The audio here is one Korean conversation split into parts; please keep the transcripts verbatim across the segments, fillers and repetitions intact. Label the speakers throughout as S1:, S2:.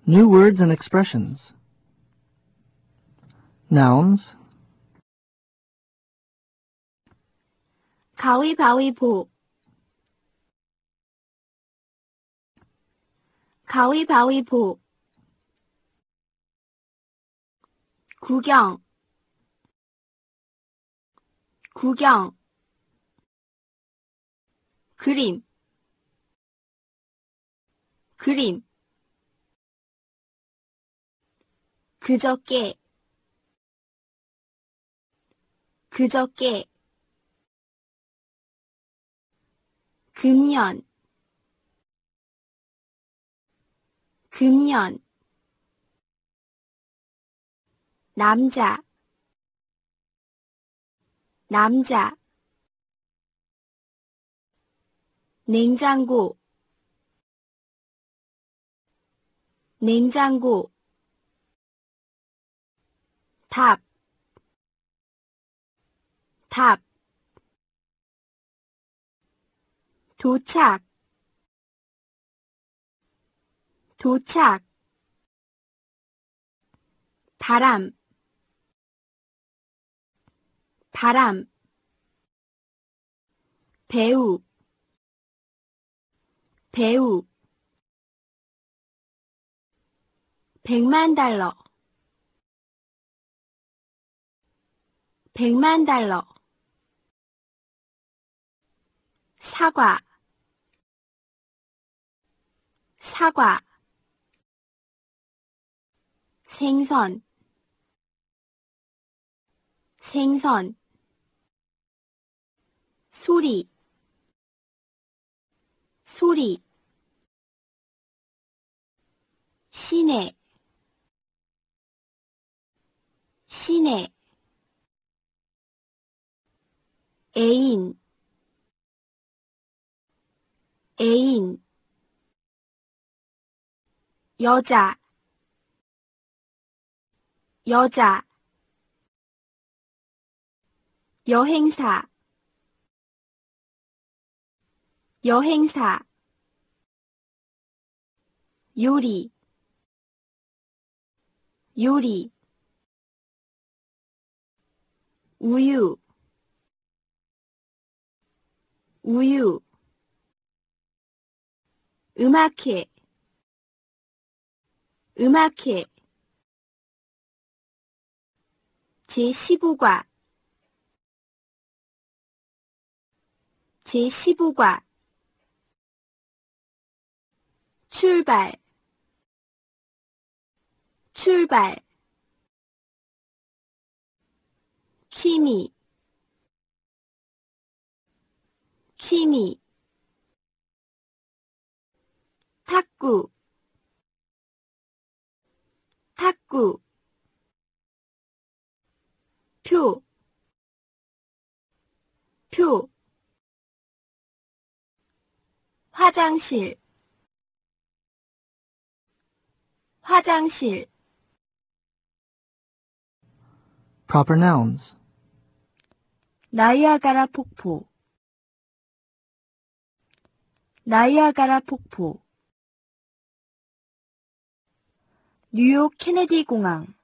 S1: New words and expressions. Nouns.
S2: 가위바위보 가위바위보 구경 구경 그림 그림 그저께 그저께 금년 금년 남자 남자 냉장고 냉장고 답 답 도착 도착 바람 바람 배우 배우 백만 달러 백만 달러 사과 사과 생선 생선 소리 소리 시내 시내 애인 애인 여자 여자 여행사 여행사 요리 요리 우유 우유 음악회 음악회 제십오 과 제십오 과 출발 출발 취미 취미 탁구 탁구 표 표 화장실 화장실
S1: Proper nouns.
S2: 나이아가라 폭포 나이아가라 폭포 뉴욕 케네디 공항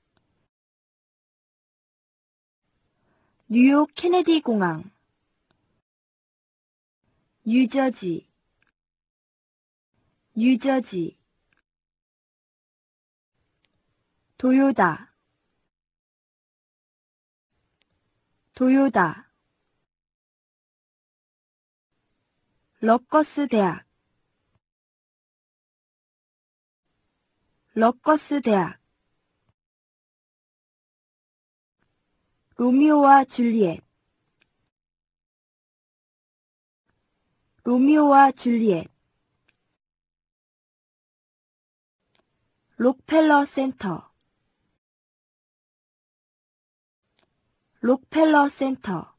S2: 뉴욕 케네디 공항 뉴저지 뉴저지 도요다 도요다 러커스 대학 러커스 대학 로미오와 줄리엣 로미오와 줄리엣 록펠러 센터 록펠러 센터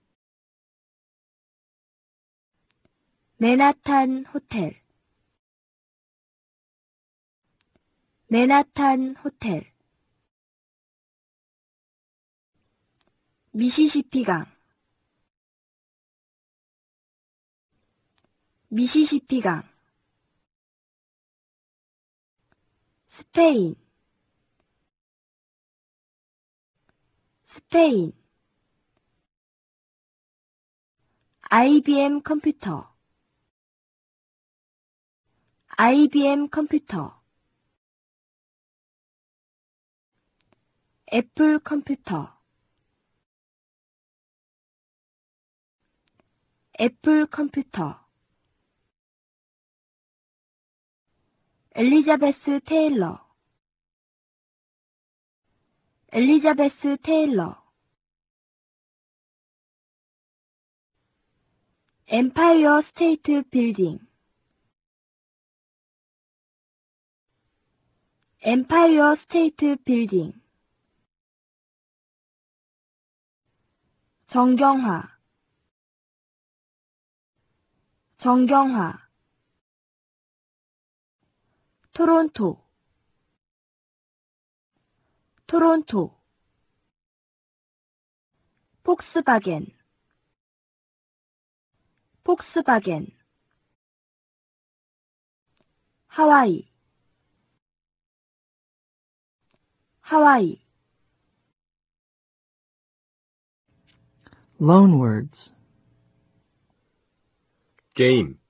S2: 맨하탄 호텔 맨하탄 호텔 미시시피강 미시시피강 스페인, 스페인. 아이비엠 컴퓨터, 아이비엠 컴퓨터. 애플 컴퓨터, 애플 컴퓨터. 엘리자베스 테일러, 엘리자베스 테일러. 엠파이어 스테이트 빌딩, 엠파이어 스테이트 빌딩. 정경화, 정경화. 토론토, 토론토. 폭스바겐, 폭스바겐. 하와이, 하와이.
S1: Loanwords.
S3: 게임,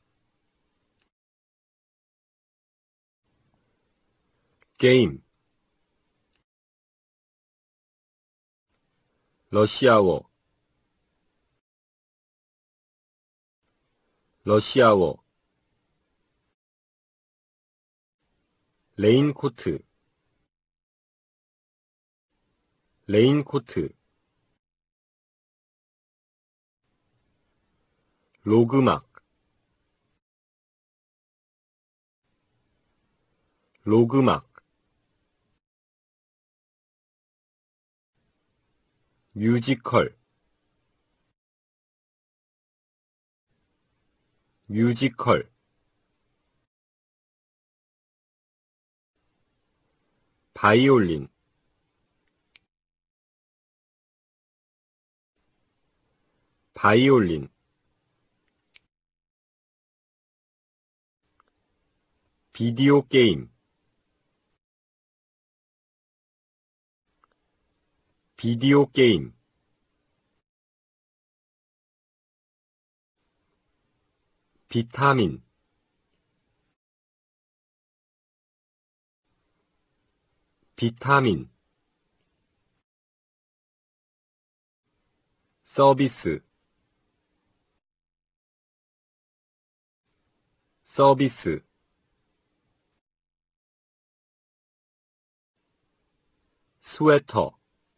S3: 게임. 러시아어, 러시아어. 레인코트, 레인코트. 로그막, 로그막. 뮤지컬, 뮤지컬. 바이올린, 바이올린. 비디오 게임, 비디오 게임. 비타민, 비타민. 서비스, 서비스. 스웨터,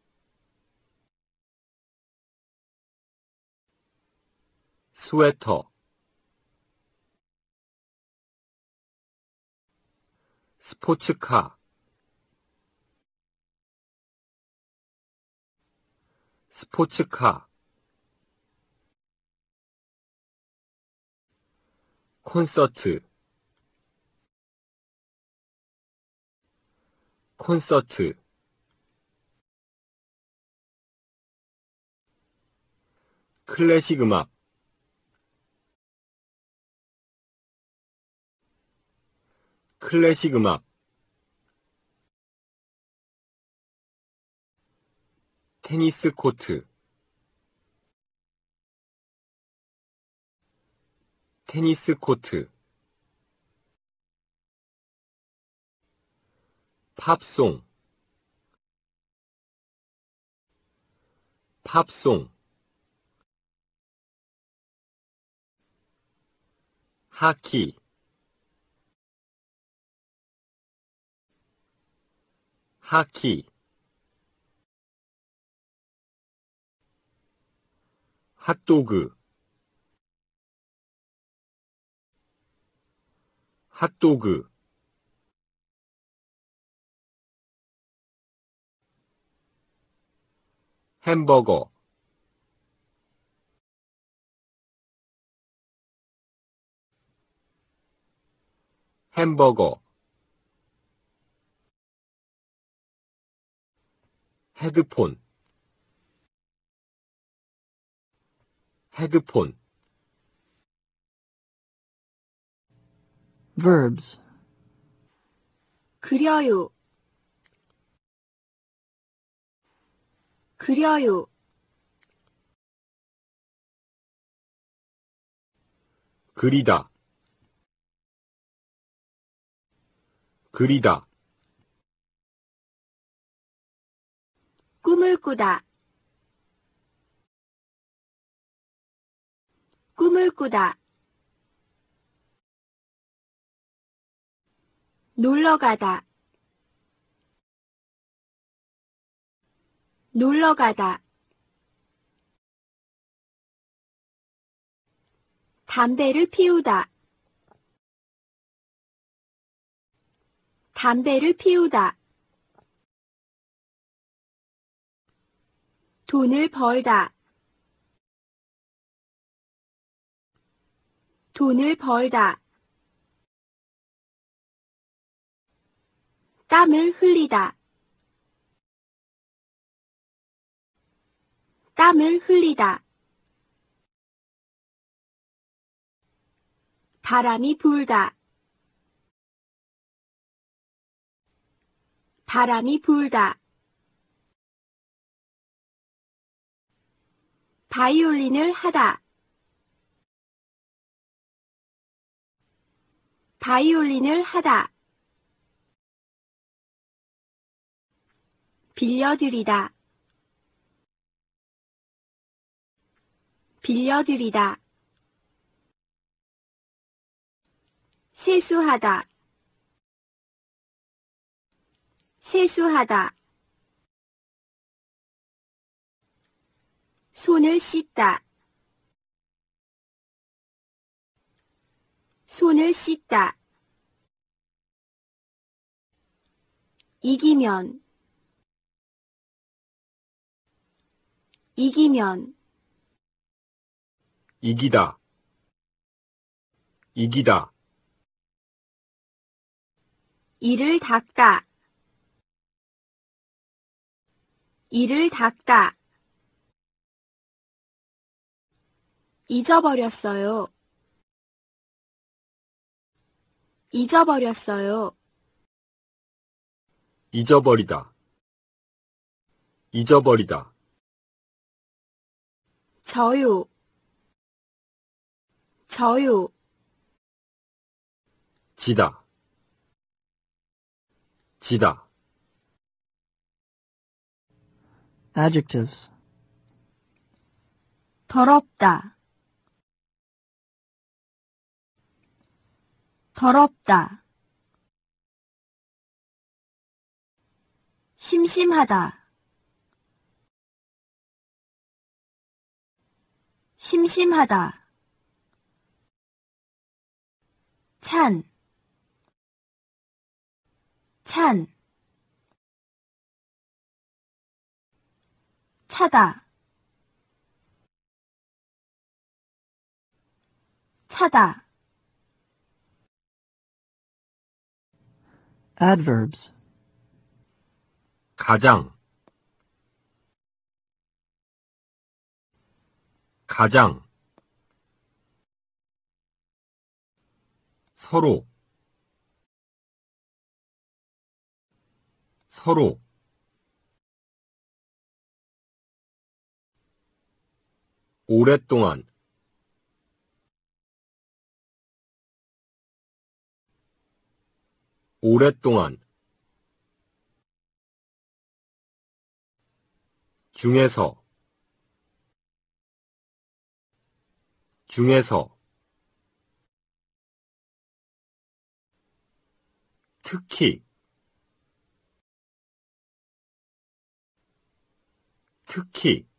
S3: 스웨터. 스포츠카, 스포츠카. 콘서트, 콘서트. 클래식 음악, 클래식 음악. 테니스 코트, 테니스 코트. 팝송, 팝송. 하키, 하키. 핫도그, 핫도그. 햄버거, 햄버거. 헤드폰, 헤드폰.
S1: Verbs.
S2: 그려요. 그려요.
S3: 그리다, 그리다,
S2: 꿈을 꾸다. 꿈을 꾸다. 놀러가다. 놀러가다. 담배를 피우다. 담배를 피우다. 돈을 벌다. 돈을 벌다. 땀을 흘리다. 땀을 흘리다. 바람이 불다. 바람이 불다. 바이올린을 하다. 바이올린을 하다. 빌려드리다. 빌려드리다. 세수하다. 세수하다. 손을 씻다. 손을 씻다. 이기면. 이기면.
S3: 이기다, 이기다,
S2: 이를 닦다. 이를 닦다. 잊어버렸어요. 잊어버렸어요.
S3: 잊어버리다, 잊어버리다,
S2: 저요. 저요.
S3: 지다, 지다,
S1: Adjectives.
S2: 더럽다. 더럽다. 심심하다. 심심하다. 찬. 찬. 차다. 차다.
S1: Adverbs.
S3: 가장, 가장, 서로, 서로, 오랫동안, 오랫동안, 중에서, 중에서, 특히, 특히,